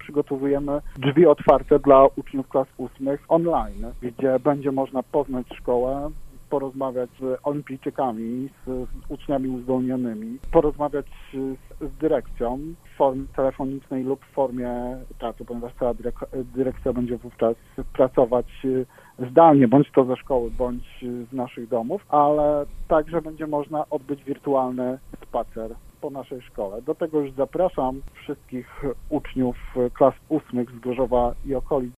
przygotowujemy drzwi otwarte dla uczniów klas 8 online, gdzie będzie można poznać szkołę, porozmawiać z olimpijczykami, z uczniami uzdolnionymi, porozmawiać z dyrekcją w formie telefonicznej lub w formie czatu, ponieważ cała dyrekcja będzie wówczas pracować zdalnie, bądź to ze szkoły, bądź z naszych domów, ale także będzie można odbyć wirtualny spacer po naszej szkole. Do tego już zapraszam wszystkich uczniów klas 8 z Gorzowa i okolic